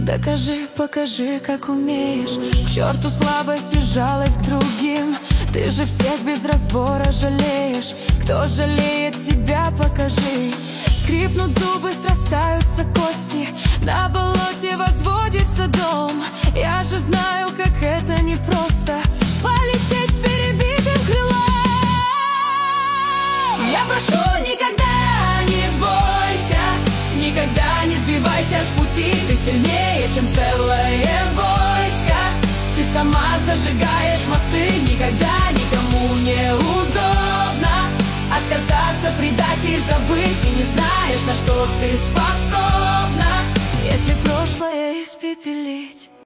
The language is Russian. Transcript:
Докажи, покажи, как умеешь. К черту слабость и жалость к другим. Ты же всех без разбора жалеешь. Кто жалеет тебя, покажи. Скрипнут зубы, срастаются кости. На болоте возводится дом. Я же знаю, как это непросто полететь с перебитым крылом. Я прошу, никогда не бойся, никогда не сбивайся с пути. Ты сильнее, чем целое войско. Ты сама зажигаешь мосты. Никогда никому не удобно отказаться, предать и забыть. И не знаешь, на что ты способна, если прошлое испепелить.